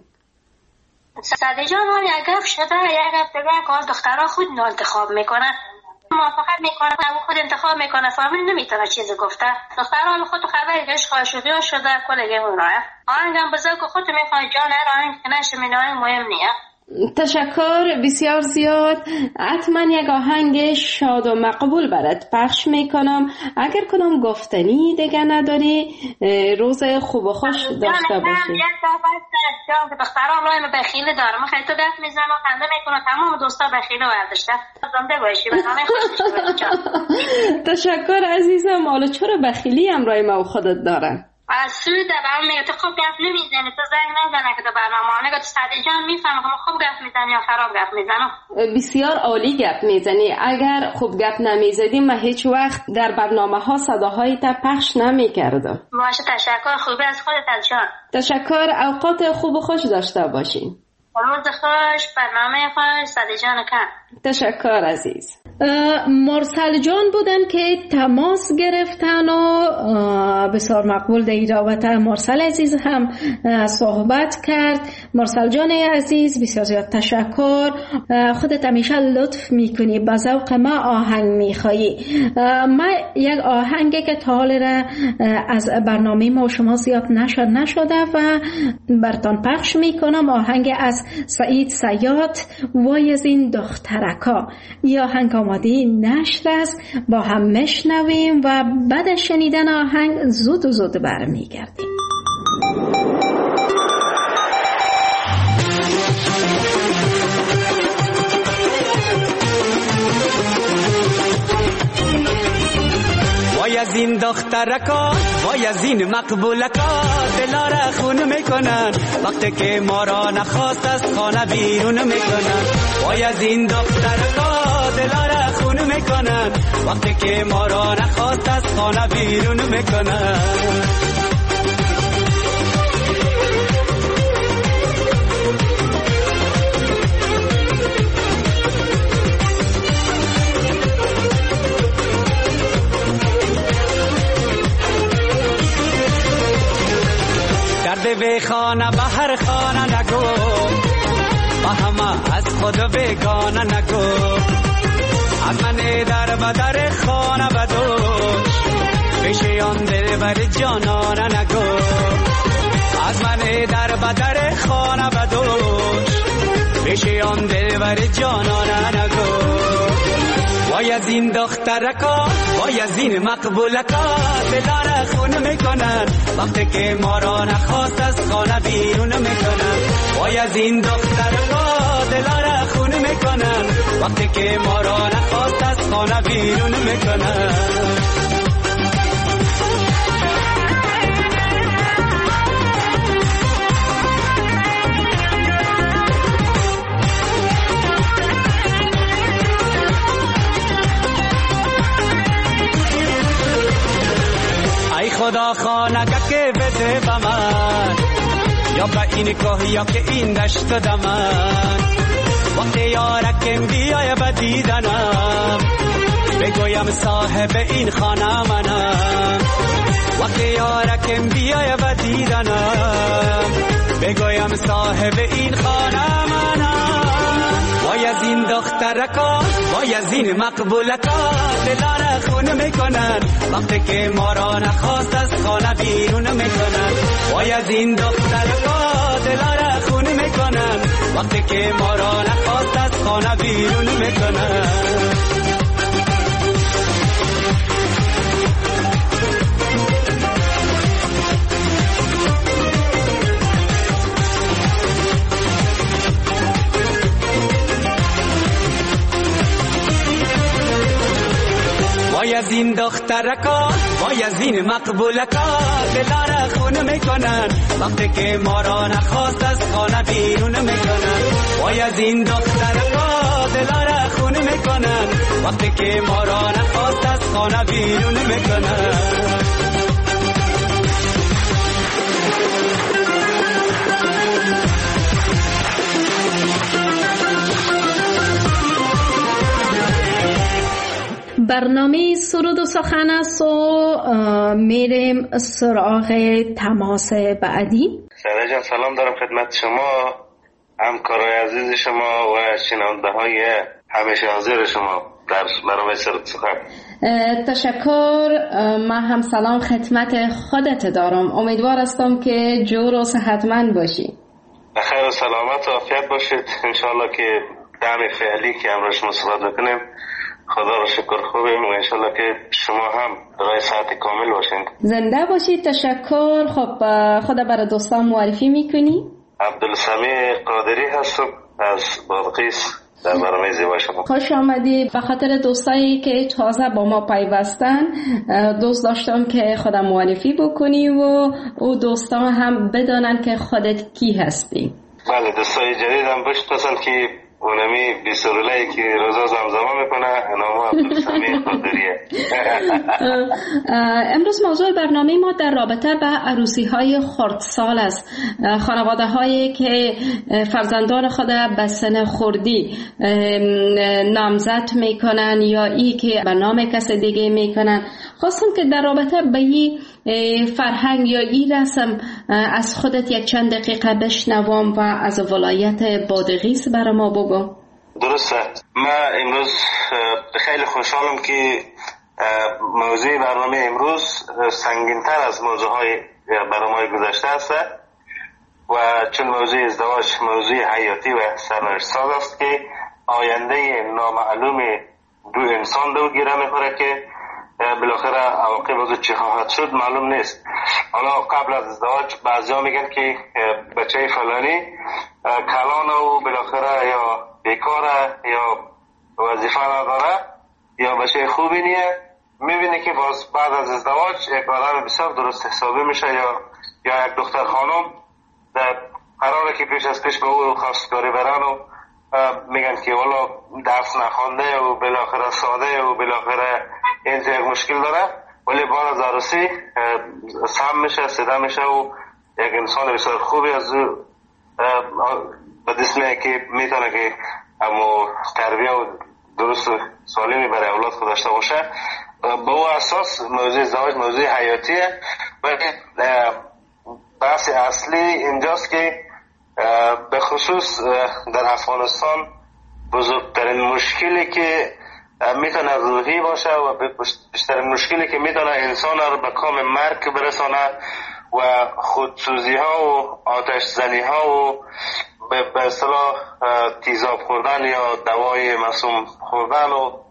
صدیق جان ها یک گپ شده، یک گپ دیگه که دخترها خود انتخاب میکنن، موافقت میکنه و خود انتخاب میکنه، فهمیدی نمیتونه چیزی گفته. دخترها خود خبری که عشق شده شده کلگی اونایه. آهنگم بذار که خود میخوای جان هر آهنگ که نشه مینای مهم نیه. تشکر بسیار زیاد. حتما یک آهنگ شاد و مقبول برات پخش میکنم. اگر کنم گفتنی دیگه نداری روز خوب و خوش داشته باشی. یک دفعه که دخترها لایم بخیل دارم، من خیلی تو گفت میزنم و خنده میکنم، تمام دوستا بخیل ورداشته. زنده باشی برنامه خوش. تشکر عزیزم. حالا چرا بخیلی همراه ما و خودت دارن؟ از سوی در برنامه تو خوب گفت نمیزنی، تو زنگ نزنه که در برنامه نگه تو صدیق جان میفهمه که خوب گفت میزنی یا خراب گفت میزنم. بسیار عالی گفت میزنی. اگر خوب گفت نمیزدی ما هیچ وقت در برنامه ها صداهای تا پخش نمیکردم. باشه تشکر، خوبی از خودت از جان. تشکر، اوقات خوب و خوش داشته باشین. روز خوش، برنامه خوش. صدیق جان کن. تشکر عزیز. مرسل جان بودن که تماس گرفتن و بسیار مقبول در رابطه مرسل عزیز هم صحبت کرد. مرسل جان عزیز بسیار زیاد تشکر. خودت همیشه لطف میکنی، به ذوق ما آهنگ میخوایی. ما یک آهنگی که تا حال را از برنامه ما و شما زیاد نشده و برتان پخش میکنم. آهنگ از سعید صیاد وای از این دخترکا. این آهنگ آماده نشر است، با هم مشنویم و بعد از شنیدن آهنگ زود برمیگردیم. وای از این دخترکا، وای از این مقبولکا، دلاره خون میکنن وقتی که ما را نخواست از خانه بیرون میکنن. وای از این دخترکا، دلاره خون میکنن وقتی که ما را نخواست از خانه بیرون میکنن. درد به خانه به هر خانه نگو، با همه از خود بگانه نگو. از من در بدر خانه بدوش، پیش آن دل بر جانانه نگو. از من در بدر خانه بدوش، پیش آن دل بر جانانه نگو. از این دخترکا وای از این مقبولکا دلار خون میکنن وقتی که ما را نخواست از خانه بیرون میکنن وای از این دخترکا دلار خون میکنن وقتی که ما را نخواست از خانه بیرون میکنن خدا خانگه که بده به من یا به این کوه یا که این دشت دمن وقتی یارکم بیای به دیدنم بگویم صاحب این خانه منم وقتی یارکم بیای به دیدنم بگویم صاحب این خانه منم وای از این دخترکا وای از این مقبولکا دلار خون میکنن وقتی که ما را نخواست از خانه بیرون میکنن وای از این دخترکا دلار خون میکنن وقتی که ما را نخواست از خانه بیرون میکنن وای از این دخترکا وای از این مقبولکا دلار خون میکنن وقتی که ما را نخواست از خانه بیرون میکنن وای از این دخترکا دلار خون میکنن وقتی که ما را نخواست از خانه بیرون میکنن برنامه سرود و سخن است و میریم سراغ تماس بعدی. سعیده جان سلام دارم خدمت شما، همکارای عزیز شما و شنونده های همیشه حاضر شما در برنامه سرود و سخن. تشکر. من هم سلام خدمت خودت دارم. امیدوار هستم که جور و صحتمند باشی. بخیر و سلامت و عافیت باشید. انشالله که دم فعلی که امروز شما صحبت بکنیم خدا رو شکر خوبیم و انشالله که شما هم برای ساعت کامل باشین. زنده باشید. تشکر. خب خدا برای دوستان معرفی میکنی؟ عبدالسمیع قادری هستم از بادغیس در برنامه زیبا شما. خوش آمدی. به خاطر دوستایی که تازه با ما پیوستن دوست داشتم که خدا معرفی بکنی و او دوستان هم بدانن که خودت کی هستی. بله دوستای جدید هم بشناسن که اونمی بیسرولایی که روزا زمزمه میکنه نام عبدالسمیع قادریه. امروز موضوع برنامه ما در رابطه به عروسی های خردسال است. خانواده هایی که فرزندان خود به سن خردی نامزد میکنن یا ای که به نام کس دیگه میکنن. خواستم که در رابطه به این فرهنگ یا این رسم از خودت یک چند دقیقه بشنوم و از ولایت بادغیس برای ما بگو. درسته. من امروز خیلی خوشحالم که موضوع برنامه امروز سنگین‌تر از موضوعهای برنامه گذشته است و چون موضوع ازدواج موضوع حیاتی و سرنوشت‌ساز است که آینده نامعلوم دو انسان دو گیره میخوره که بالاخره عواقب از چه خواهد شد معلوم نیست. حالا قبل از ازدواج بعضیا میگن که بچه فلانی کلان و بالاخره یا بیکاره یا وظیفه نداره یا بچه خوبی نیه. میبینی که باز بعد از ازدواج یک آدم بسیار درست حسابی میشه یا یک دختر خانم قراره که پیش از پیش به او خواستگاری برن و میگن که والا درس نخونده و بالاخره ساده و بالاخره این یک مشکل داره، ولی بعد از عروسی سم میشه سیده میشه و یک انسان بسیار خوبی از او به دست میاد که میتونه که همو تربیه و درست و سالمی برای اولاد خود داشته باشه. به او اساس موضوع ازدواج موضوع حیاتیه. ولی بحث اصلی اینجاست که به خصوص در افغانستان بزرگترین مشکلی که میتونه روحی باشه و بیشترین مشکلی که میتونه انسان رو به کام مرگ برسانه و خودسوزی ها و آتش زنی ها و به اصطلاح تیزاب خوردن یا دوای مسموم خوردن و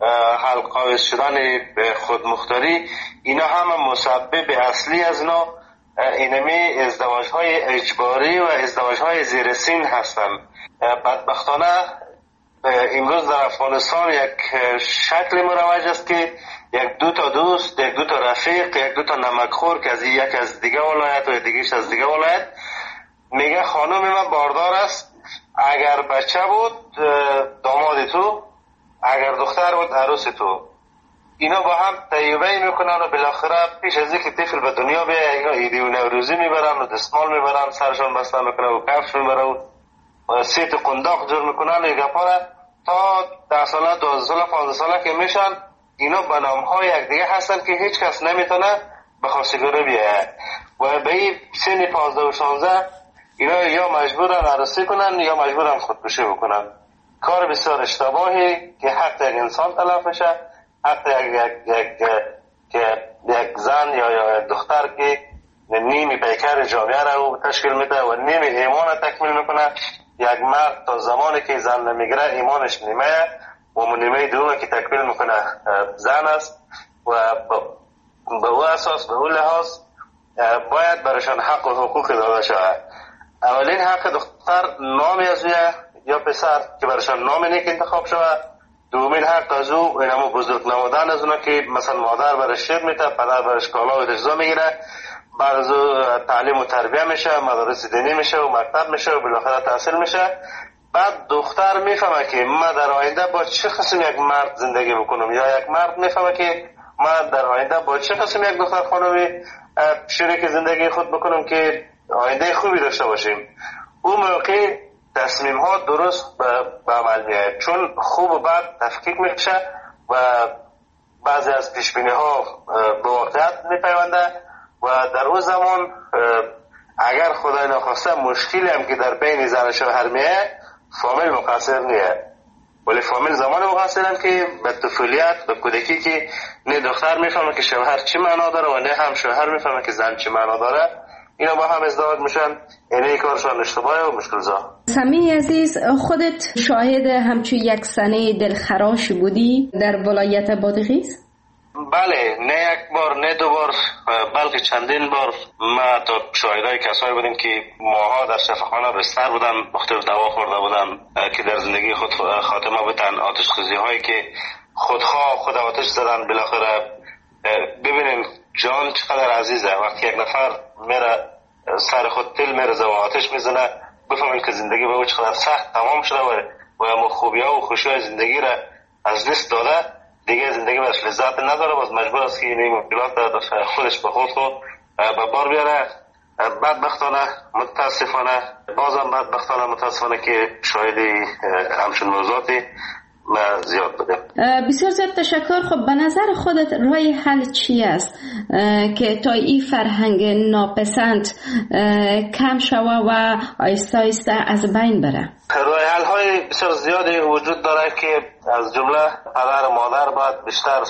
حلقاویز شدن خودمختاری، اینا هم مسبب اصلی از اینا اینمی ازدواج های اجباری و ازدواج های زیر سن هستند. بدبختانه امروز در افغانستان یک شکل مروج است که یک دو تا دوست، یک دو تا رفیق، یک دو تا نمکخور که از یک از دیگه ولایت و دیگهش از دیگه ولایت میگه خانم من باردار است، اگر بچه بود داماد تو، اگر دختر بود عروس تو. اینا با هم طیبه میکنن و بالاخره پیش از اینکه طفل به دنیا بیاید اینا عیدی و نوروزی میبرن و دستمال میبرن، سرشان بسته میکنن و کفش میبرن و سیت قنداق جور میکنن و گپاره تا 10 ساله 12 ساله 15 ساله که میشن. اینا به نامهای یک دیگه هستن که هیچ کس نمیتونه به خواستگاری بیاید و به این سن 15 و 16 اینا یا مجبورن عروسی کنن یا مجبورن خودکشی بکنن. کار بسیار اشتباهی که حق یک انسان تلف میشه، حق یک زن یا دختر که نیمی پیکر جامعه را تشکیل میده و نیمی ایمان تکمیل میکنه. یک مرد تا زمانی که زن نمیگیره ایمانش نیمه و نیمه دومه که تکمیل میکنه زن است و به او اساس به او لحاظ باید برایشان حق و حقوق داده شود. اولین حق دختر نامی از یا پسر که برایشان نام نیک انتخاب شود. دومین حق از او اینمو بزرگ نمودن از اونا که مثلا مادر برش شیر میته، پدر برش کالا و اجزا میگیره، بعد از او تعلیم و تربیه میشه، مدارس دینی میشه و مکتب میشه و بالاخره تحصیل میشه. بعد دختر میفهمه که من در آینده با چه قسم یک مرد زندگی بکنم یا یک مرد میفهمه که من در آینده با چه قسم یک دختر خانمی شریک زندگی خود بکنم که آینده خوبی داشته باشیم. اون موقع تصمیم ها درست به عمل میاد، چون خوب و بد تفکیک میشه و بعضی از پیشبینی ها به واقعیت میپیونده و در اون زمان اگر خدای نخواسته مشکلی هم که در بین زن و شوهر میاد فامیل مقصر نیه، ولی فامیل زمان مقصر هم که به طفولیت به کودکی که نه دختر میفهمه که شوهر چی معنا داره و نه هم شوهر میفهمه که زن چی معنا داره. اینا با هم ازدواج میشن. اینه کارشان اشتباهه و مشکل‌زا. سمی عزیز، خودت شاهد همچون یک سنه دلخراش بودی در ولایت بادغیس؟ بله، نه یک بار نه دو بار بلکه چندین بار ما تا شاهدای کسایی بودیم که ماها در شفاخانه بستر بودن، مختلف دوا خورده بودن که در زندگی خود خاتمه بودن. آتش خیزی هایی که خود آتش زدن. بالاخره ببینیم جان چقدر عزیزه. وقتی یک نفر میره سر خود تل میرزه و آتش میزنه بفهمیم که زندگی به او چقدر سخت تمام شده و اما خوبی ها و خوشی های زندگی را از دست داده، دیگه زندگی بهش لذت نداره، باز مجبور است که این مشکلات خودش به خود به بار بیاره. بدبختانه متاسفانه که شاهد همچون موضوعاتی زیاد بوده. بسیار زیاد تشکر. خب به نظر خودت راه حل چی است که تا این فرهنگ ناپسند کم شوه و آیسته آیسته از بین بره؟ راه حل های بسیار زیادی وجود داره که از جمله پدر و مادر باید بیشتر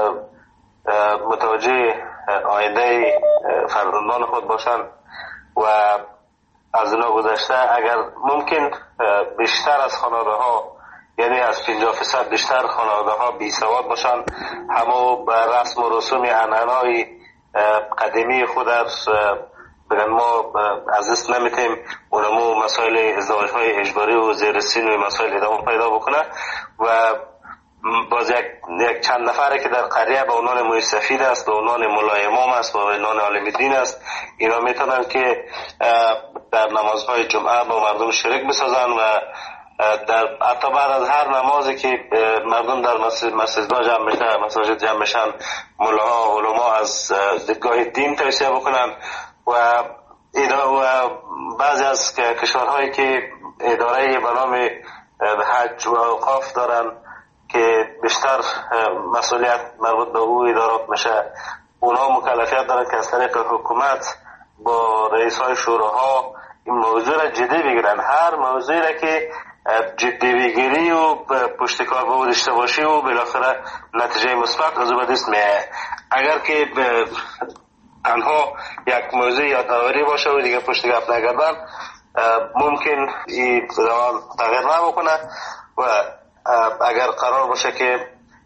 متوجه آینده فرزندان خود باشن و از اونا گذشته اگر ممکن بیشتر از خانواده ها، یعنی از 50% بیشتر خانواده ها بی سواد باشن، همو به رسم و رسوم عنعنای قدیمی خود بگن ما از دست نمیتیم، اونمو مسائل ازدواج های اجباری و زیر سن و مسائل ادامه پیدا بکنه و باز یک چند نفره که در قریه به عنوان موی سفید است، به عنوان مولای امام است، به عنوان عالم دین است، اینا میتونن که در نمازهای جمعه با مردم شریک بسازن و در حتی بعد از هر نمازی که مردم در مساجد جمع میشن مولاها علما از دیدگاه دین توصیه بکنن و بعضی از کشورهایی که اداره به نام حج و اوقاف دارن که بیشتر مسئولیت مربوط به او ادارات میشه، اونا مکلفیت دارن که از طریق حکومت با رئیس های شوراها این موضوع را جدی بگیرن. هر موضوعی را که جدی بگیری و پشتکار به او داشته باشی و بالاخره نتیجه مثبت از او به دست میاد. اگر که تنها یک موضوع یادآوری باشه و دیگه پشت گپ نگردن ممکن این زمان تغییر نکنه و اگر قرار باشه که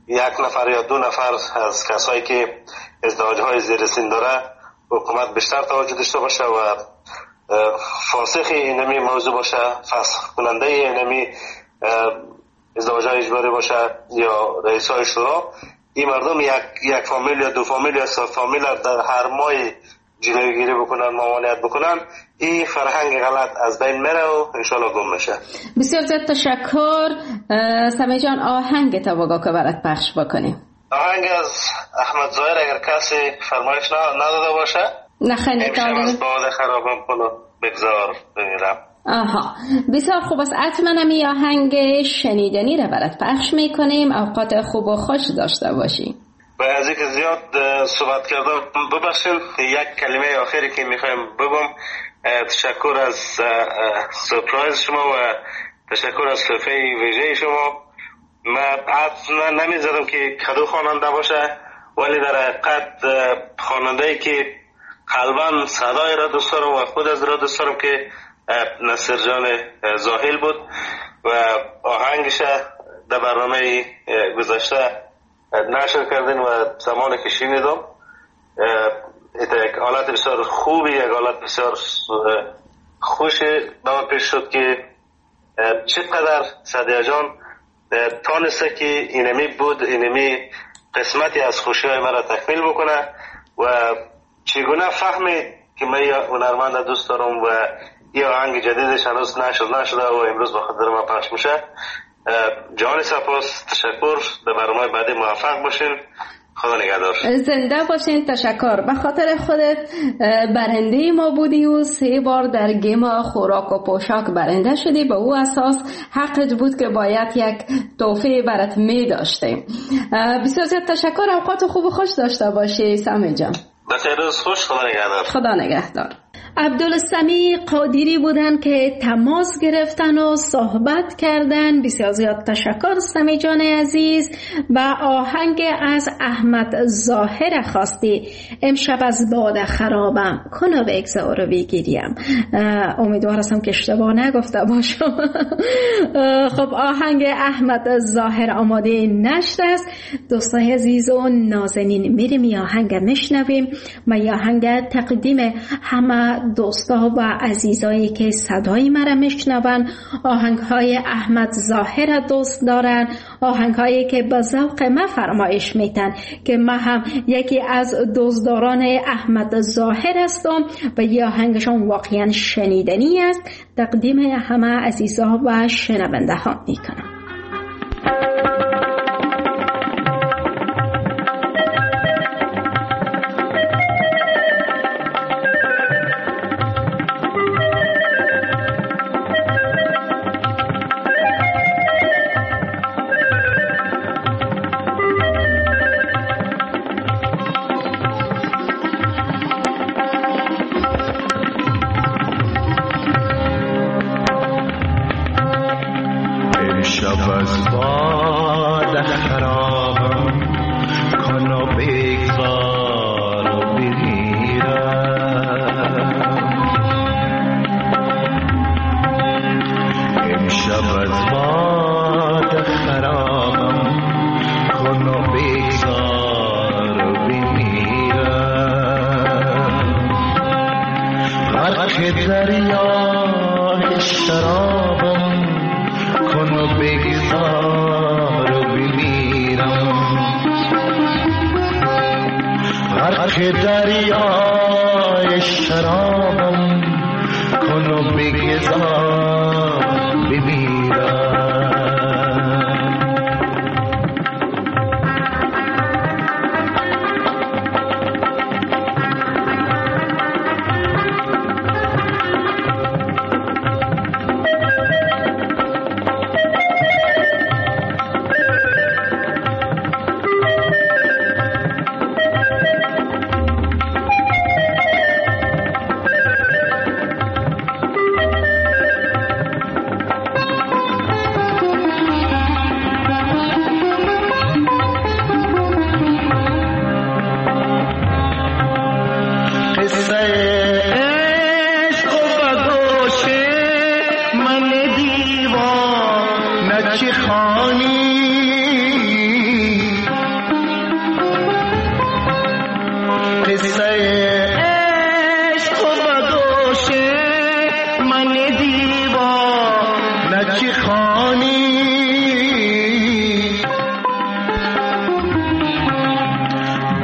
یک نفر یا دو نفر از کسایی که ازدواج‌های زیر سن داره حکومت بیشتر توجه داشته باشه و فاسخ اینمی موضوع باشه، فسخ کننده اینمی ازدواج‌های اجباری باشه یا رئیس‌های شورا، این مردم یک فامیل یا دو فامیل یا سه فامیل در هر ماه جلوگیری بکنن، ممانعت بکنن، این فرهنگ غلط از بین میره و انشالله گم میشه. بسیار زیاد تشکر. سمی جان، آهنگ تا که برات پخش بکنیم. آهنگ از احمد ظاهر اگر کسی فرمایش نداده باشه. نه خیلی امشب از باد خرابم کنو بگذار بمیرم. آها، بسیار خوب است. حتما این آهنگ شنیدنی را برات پخش میکنیم. اوقات خوب و خوش داشته باشی. و از اینکه زیاد صحبت کردم ببخشید، یک کلمه آخری که میخوایم بگم، تشکر از سورپرایز شما و تشکر از تحفه ویژه شما. من اصلا نمیذارم که کدو خواننده باشه، ولی در حقیقت خواننده‌ای که قلباً صدای را دوست دارم و خود از را دوست دارم که نصیر جان زاهل بود و آهنگش در برنامه گذشته نشر کردین و زمانی که شنیدم یک حالت بسیار خوبی، یک حالت بسیار خوشی به من پیش شد که چقدر سعدیه جان تانسته که اینمی بود، اینمی قسمتی از خوشی های مرا تکمیل بکنه و چگونه فهمید که من یا هنرمند دوست دارم و یا آهنگ جدیدش هنوز نشده و امروز با خاطر من پخش میشه. جان سپاس، تشکر. در برنامه بعدی موفق باشین. خدا نگهدار. زنده باشین. تشکر. به خاطر خودت برنده ما بودی و 3 بار در گیم خوراک و پوشاک برنده شدی. به او اساس حقت بود که باید یک تحفه برات می داشتیم. بسیار زیاد تشکر. اوقات خوب و خوش داشته باشی سمی جان. بخیر روز خوش. خدا نگهدار. خدا نگهدار. عبدالسمی قادری بودن که تماس گرفتن و صحبت کردن. بسیار زیاد تشکر سمی جان عزیز. و آهنگ از احمد ظاهر خواستی، امشب از باد خرابم کنو بگذار و بگیریم. امیدوار هستم که اشتباه نگفته باشم. خب آهنگ احمد ظاهر آماده نشده است. دوستای عزیز و نازنین، میریم این آهنگ میشنویم و این آهنگ تقدیم همه دوستا و عزیزایی که صدای مرا میشنون، آهنگ‌های احمد ظاهر دوست دارن، آهنگ‌هایی که به ذوق ما فرمایش میتن که من هم یکی از دوستداران احمد ظاهر هستم و یه آهنگشون واقعا شنیدنی است. تقدیم همه عزیزا و شنونده ها میکنم.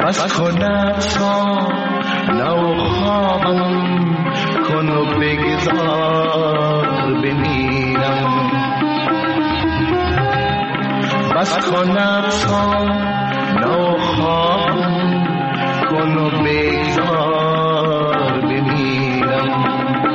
بس کنم نو خوابم کن و بگذار بمیرم بس کنم نو خوابم کن و بگذار بمیرم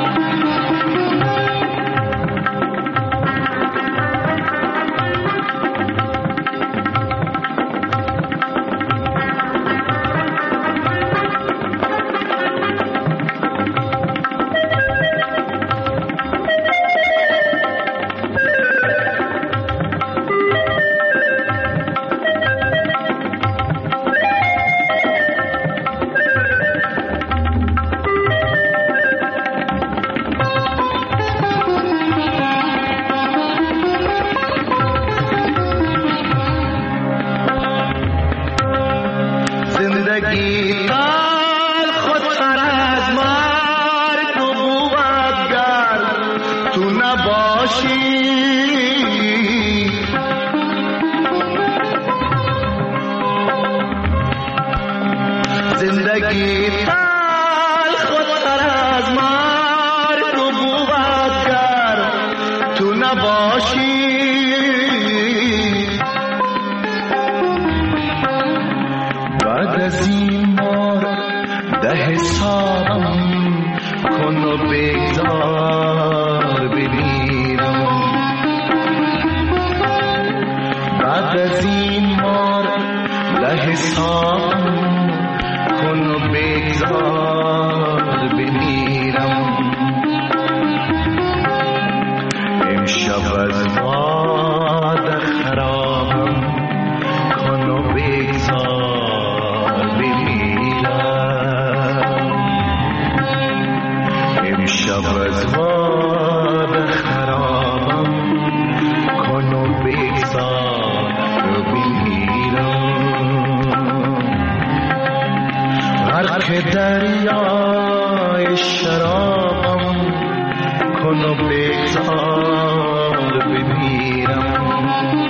زندگی تال خودتر از مار تو بود گر تو نباشی بعد از این مار ده حسابم کن و بگذار بمیرم بعد از این مار ده حسابم کن و بگذار بمیرم امشب از باد خرابم کن و بگذار بمیرم امشب از باد خرابم کن و بگذار بمیرم غرق دریای شرابم کن و بگذار بمیرم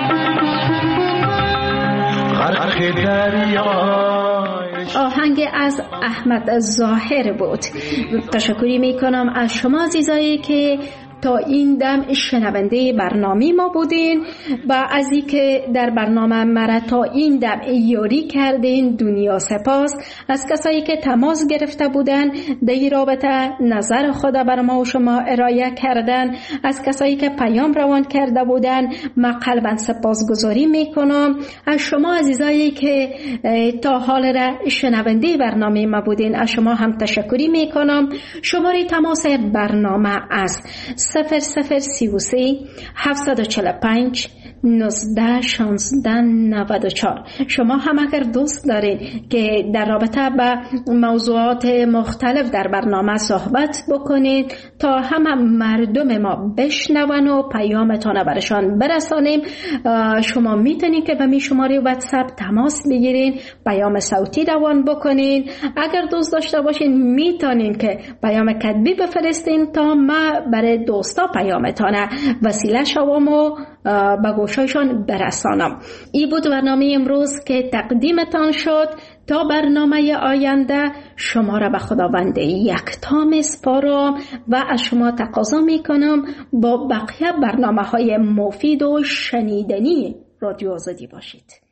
غرق دریای آهنگ از احمد ظاهر بود. تشکری میکنم از شما عزیزایی که تا این دم شنونده برنامه ما بودین و از این که در برنامه مرا تا این دم یاری کردین دنیا سپاس. از کسایی که تماس گرفته بودن در این رابطه نظر خود بر ما و شما ارائه کردن، از کسایی که پیام روان کرده بودن من قلباً سپاسگزاری میکنم. از شما عزیزایی که تا حال را شنونده برنامه ما بودین از شما هم تشکری میکنم. شماره تماس برنامه از 0033 745 19 16 94. شما هم اگر دوست دارید که در رابطه با موضوعات مختلف در برنامه صحبت بکنید تا همه مردم ما بشنون و پیامتان برشان برسانیم، شما میتونید که به می شماره واتساپ تماس بگیرین، پیام صوتی روان بکنین. اگر دوست داشته باشین میتونین که پیام کتبی بفرستین تا ما برای دوستا پیامتان وسیله شوم و به گوشایشان برسانم. این بود برنامه امروز که تقدیمتان شد. تا برنامه آینده شما را به خداوند یکتا میسپارم و از شما تقاضا میکنم با بقیه برنامه های مفید و شنیدنی رادیو آزادی باشید.